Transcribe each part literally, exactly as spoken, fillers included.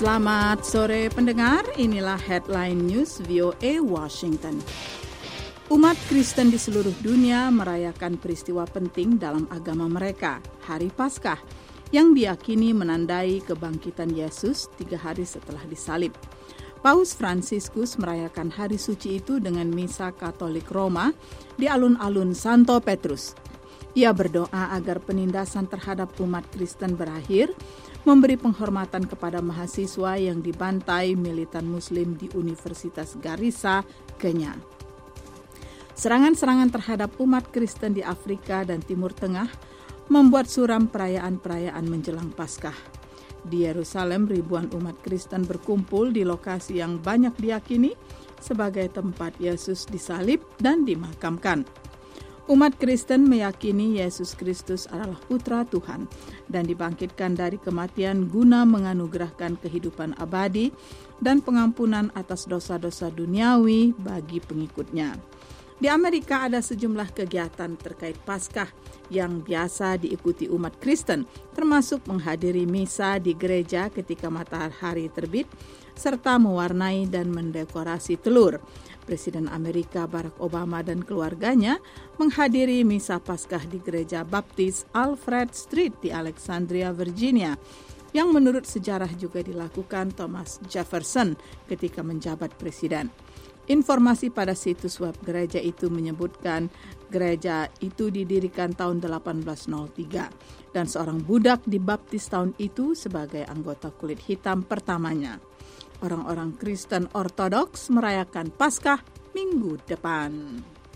Selamat sore pendengar, inilah Headline News V O A Washington. Umat Kristen di seluruh dunia merayakan peristiwa penting dalam agama mereka, Hari Paskah, yang diyakini menandai kebangkitan Yesus tiga hari setelah disalib. Paus Fransiskus merayakan hari suci itu dengan misa Katolik Roma di alun-alun Santo Petrus. Ia berdoa agar penindasan terhadap umat Kristen berakhir, memberi penghormatan kepada mahasiswa yang dibantai militan Muslim di Universitas Garissa, Kenya. Serangan-serangan terhadap umat Kristen di Afrika dan Timur Tengah membuat suram perayaan-perayaan menjelang Paskah. Di Yerusalem, ribuan umat Kristen berkumpul di lokasi yang banyak diyakini sebagai tempat Yesus disalib dan dimakamkan. Umat Kristen meyakini Yesus Kristus adalah putra Tuhan dan dibangkitkan dari kematian guna menganugerahkan kehidupan abadi dan pengampunan atas dosa-dosa duniawi bagi pengikutnya. Di Amerika ada sejumlah kegiatan terkait Paskah yang biasa diikuti umat Kristen, termasuk menghadiri misa di gereja ketika matahari terbit, serta mewarnai dan mendekorasi telur. Presiden Amerika Barack Obama dan keluarganya menghadiri misa Paskah di gereja Baptis Alfred Street di Alexandria, Virginia, yang menurut sejarah juga dilakukan Thomas Jefferson ketika menjabat presiden. Informasi pada situs web gereja itu menyebutkan gereja itu didirikan tahun delapan belas nol tiga dan seorang budak dibaptis tahun itu sebagai anggota kulit hitam pertamanya. Orang-orang Kristen Ortodoks merayakan Paskah minggu depan.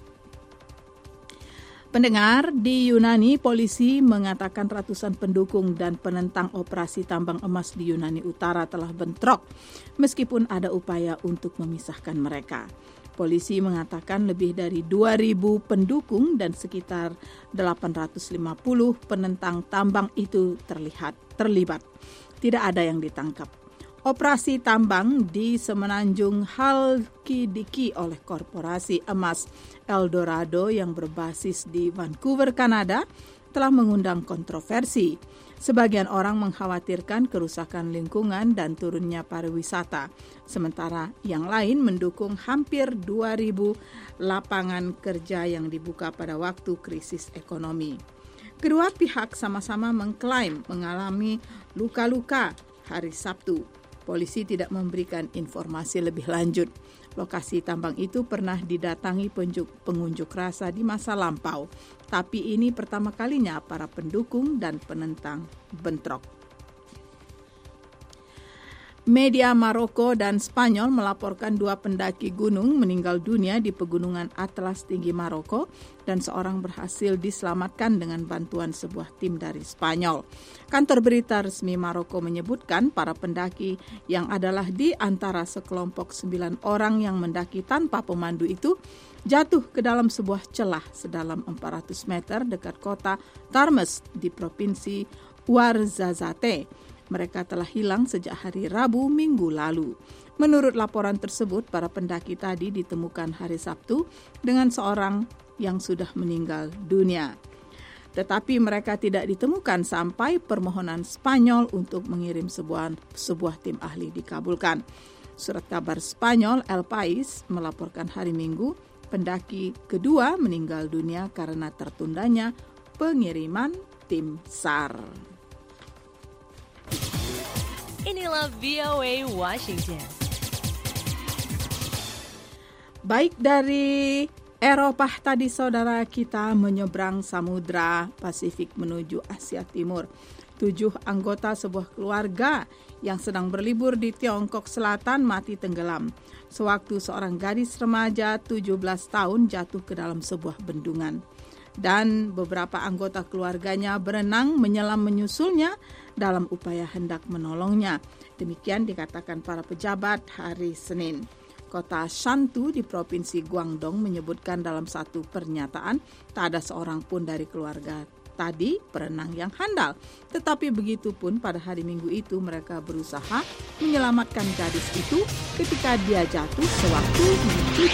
Pendengar, di Yunani, polisi mengatakan ratusan pendukung dan penentang operasi tambang emas di Yunani Utara telah bentrok, meskipun ada upaya untuk memisahkan mereka. Polisi mengatakan lebih dari dua ribu pendukung dan sekitar delapan ratus lima puluh penentang tambang itu terlihat terlibat. Tidak ada yang ditangkap. Operasi tambang di Semenanjung Halkidiki oleh korporasi emas Eldorado yang berbasis di Vancouver, Kanada, telah mengundang kontroversi. Sebagian orang mengkhawatirkan kerusakan lingkungan dan turunnya pariwisata, sementara yang lain mendukung hampir dua ribu lapangan kerja yang dibuka pada waktu krisis ekonomi. Kedua pihak sama-sama mengklaim mengalami luka-luka hari Sabtu. Polisi tidak memberikan informasi lebih lanjut. Lokasi tambang itu pernah didatangi pengunjuk rasa di masa lampau, tapi ini pertama kalinya para pendukung dan penentang bentrok. Media Maroko dan Spanyol melaporkan dua pendaki gunung meninggal dunia di pegunungan Atlas tinggi Maroko dan seorang berhasil diselamatkan dengan bantuan sebuah tim dari Spanyol. Kantor berita resmi Maroko menyebutkan para pendaki yang adalah di antara sekelompok sembilan orang yang mendaki tanpa pemandu itu jatuh ke dalam sebuah celah sedalam empat ratus meter dekat kota Tarmes di provinsi Ouarzazate. Mereka telah hilang sejak hari Rabu minggu lalu. Menurut laporan tersebut, para pendaki tadi ditemukan hari Sabtu dengan seorang yang sudah meninggal dunia. Tetapi mereka tidak ditemukan sampai permohonan Spanyol untuk mengirim sebuah, sebuah tim ahli dikabulkan. Surat kabar Spanyol El País melaporkan hari Minggu, pendaki kedua meninggal dunia karena tertundanya pengiriman tim S A R. Inilah V O A Washington. Baik, dari Eropa tadi saudara kita menyeberang Samudra Pasifik menuju Asia Timur. Tujuh anggota sebuah keluarga yang sedang berlibur di Tiongkok Selatan mati tenggelam sewaktu seorang gadis remaja tujuh belas tahun jatuh ke dalam sebuah bendungan. Dan beberapa anggota keluarganya berenang menyelam menyusulnya dalam upaya hendak menolongnya. Demikian dikatakan para pejabat hari Senin. Kota Shantou di Provinsi Guangdong menyebutkan dalam satu pernyataan tak ada seorang pun dari keluarga tadi berenang yang handal. Tetapi begitu pun pada hari Minggu itu mereka berusaha menyelamatkan gadis itu ketika dia jatuh sewaktu mencuci